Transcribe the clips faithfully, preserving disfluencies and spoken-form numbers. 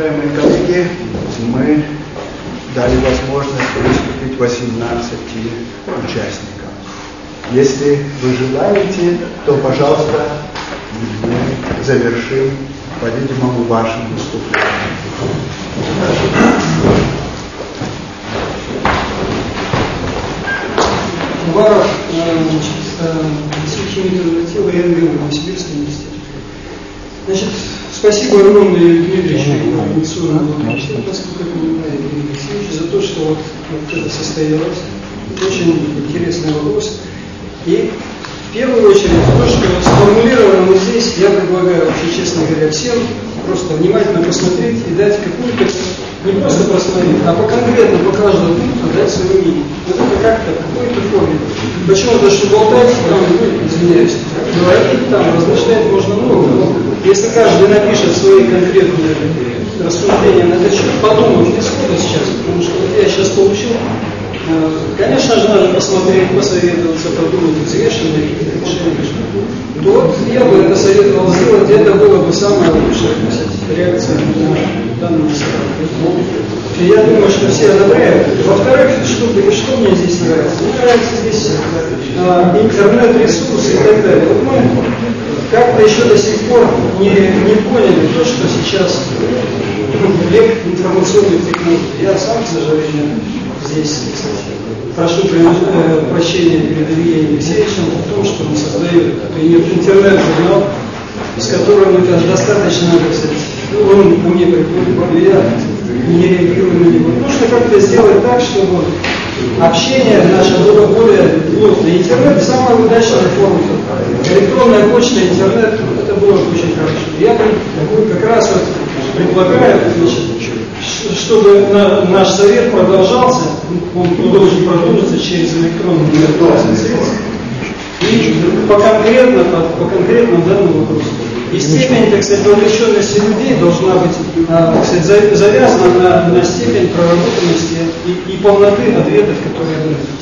Уважаемые коллеги, мы дали возможность выступить восемнадцати участникам. Если вы желаете, то, пожалуйста, мы завершим, по-видимому, вашим выступлением. Уваров, химик тела и эн гэ у, Новосибирский университет. Значит, спасибо огромное Юрию Дмитриевичу, поскольку это понимаю, Юрию Алексеевичу, за то, что вот, вот это состоялось. Очень интересный вопрос. И в первую очередь то, что сформулировано вот здесь, я предлагаю, вообще, честно говоря, всем просто внимательно посмотреть и дать какую-то, не просто посмотреть, а по конкретно, по каждому пункту дать свое мнение. Вот это как-то в какой-то форме. Почему-то, что болтать, там, ну, извиняюсь, говорить, там, размышлять можно много. Но если каждый напишет свои конкретные рассуждения на этот счет, подумав не сходу сейчас, потому что вот я сейчас получил, конечно же, надо посмотреть, посоветоваться, подумать, взвешенно какие-то решения. То вот я бы это советовал сделать, и это было бы самая лучшая реакция на данную ситуацию. Я думаю, что все одобряют. Во-вторых, что, что мне здесь нравится? Мне нравится здесь а, интернет-ресурсы и так далее. Вот мы как-то еще до сих пор не, не поняли то, что сейчас век информационных технологий. Я сам, к сожалению, здесь прошу прощения перед Ильей Алексеевичем в том, что он создает интернет-журнал, с которым это достаточно, так сказать, он ко мне приходит, я не реагирую на него. Нужно как-то сделать так, чтобы общение наше было более плотное. Интернет – самая удачная форма. Электронная почта, интернет – это было бы очень хорошо. Я как раз вот предлагаю, значит, чтобы на, наш совет продолжался, он должен продолжиться через электронные средства. И по конкретно, по, по конкретному данному вопросу. И степень, так сказать, вовлеченности людей должна быть, так сказать, завязана на, на степень проработанности и, и полноты ответов, которые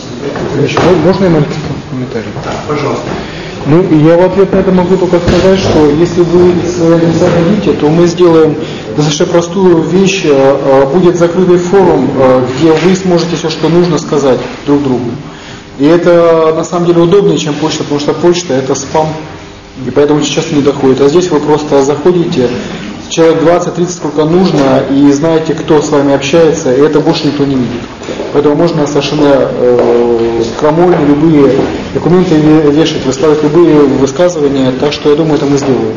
дают. Можно я маленький комментарий? Да, пожалуйста. Ну, я в ответ на это могу только сказать, что если вы захотите, то мы сделаем достаточно простую вещь. Будет закрытый форум, где вы сможете все, что нужно, сказать друг другу. И это на самом деле удобнее, чем почта, потому что почта это спам, и поэтому сейчас не доходит. А здесь вы просто заходите, человек двадцать-тридцать, сколько нужно, и знаете, кто с вами общается, и это больше никто не видит. Поэтому можно совершенно э, крамольно любые документы вешать, высказывать любые высказывания, так что я думаю, это мы сделаем.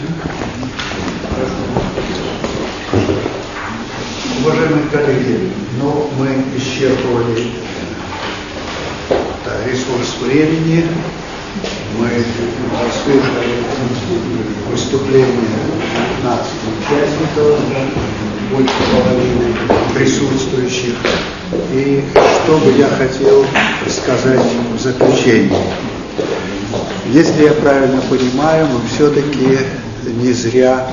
Уважаемые коллеги, ну, мы исчерпывали да, ресурс времени, мы заслушали выступление пятнадцати участников, больше половины присутствующих. И что бы я хотел сказать в заключении. Если я правильно понимаю, мы все-таки не зря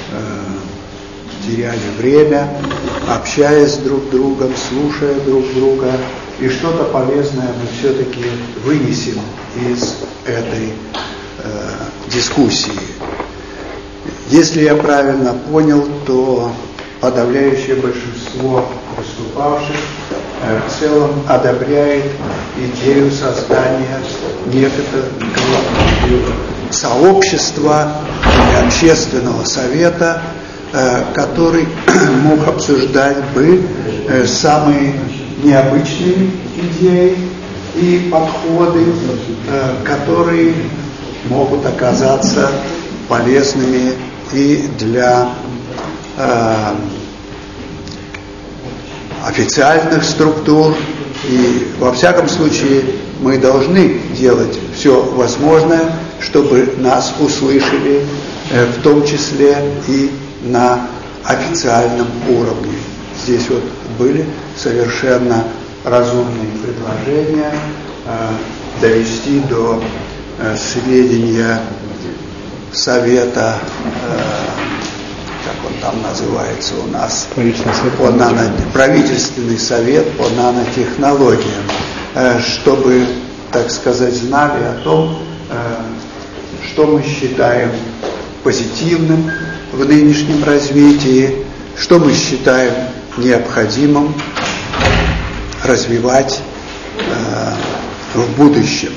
э, теряли время, общаясь друг с другом, слушая друг друга, и что-то полезное мы все-таки вынесем из этой э, дискуссии. Если я правильно понял, то подавляющее большинство выступавших э, в целом одобряет идею создания некоторого сообщества или общественного совета, э, который мог обсуждать бы э, самые необычные идеи и подходы, э, которые могут оказаться полезными и для э, официальных структур. И во всяком случае мы должны делать все возможное, чтобы нас услышали, э, в том числе и на официальном уровне. Здесь вот были совершенно разумные предложения э, довести до э, сведения совета, э, как он там называется у нас, по нано, правительственный совет по нанотехнологиям, э, чтобы, так сказать, знали о том, э, что мы считаем позитивным в нынешнем развитии, что мы считаем необходимым развивать э, в будущем.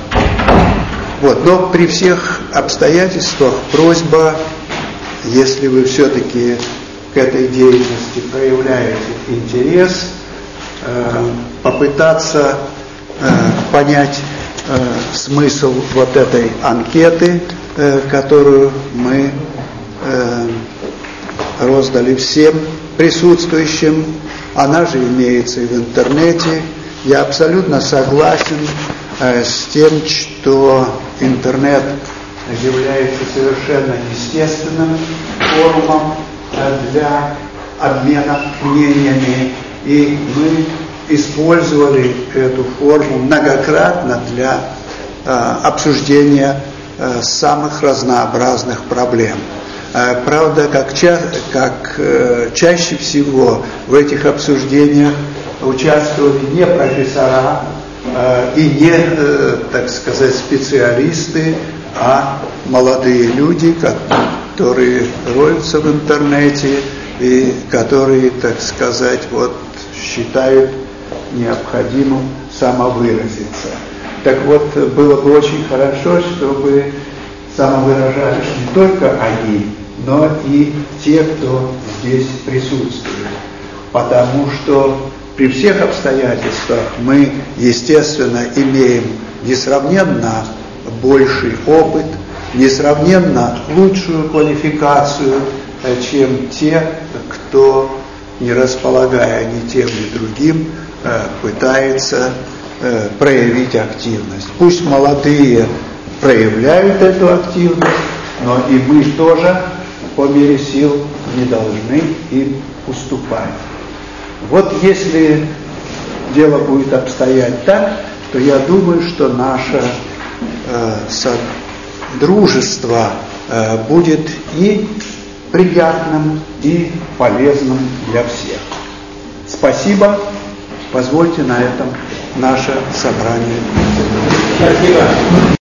Вот. Но при всех обстоятельствах просьба, если вы все-таки к этой деятельности проявляете интерес, э, попытаться э, понять э, смысл вот этой анкеты, э, которую мы э, роздали всем присутствующим. Она же имеется и в интернете. Я абсолютно согласен э, с тем, что интернет является совершенно естественным форумом э, для обмена мнениями, и мы использовали эту форму многократно для э, обсуждения э, самых разнообразных проблем. Э, правда, как, ча- как э, чаще всего в этих обсуждениях участвовали не профессора э, и не, э, так сказать, специалисты, а молодые люди, которые роются в интернете и которые, так сказать, вот считают необходимым самовыразиться. Так вот, было бы очень хорошо, чтобы самовыражались не только они, но и те, кто здесь присутствует. Потому что при всех обстоятельствах мы, естественно, имеем несравненно больший опыт, несравненно лучшую квалификацию, чем те, кто, не располагая ни тем, ни другим, пытается проявить активность. Пусть молодые проявляют эту активность, но и мы тоже по мере сил не должны им уступать. Вот если дело будет обстоять так, то я думаю, что наше э, содружество э, будет и приятным, и полезным для всех. Спасибо. Позвольте на этом наше собрание. Спасибо.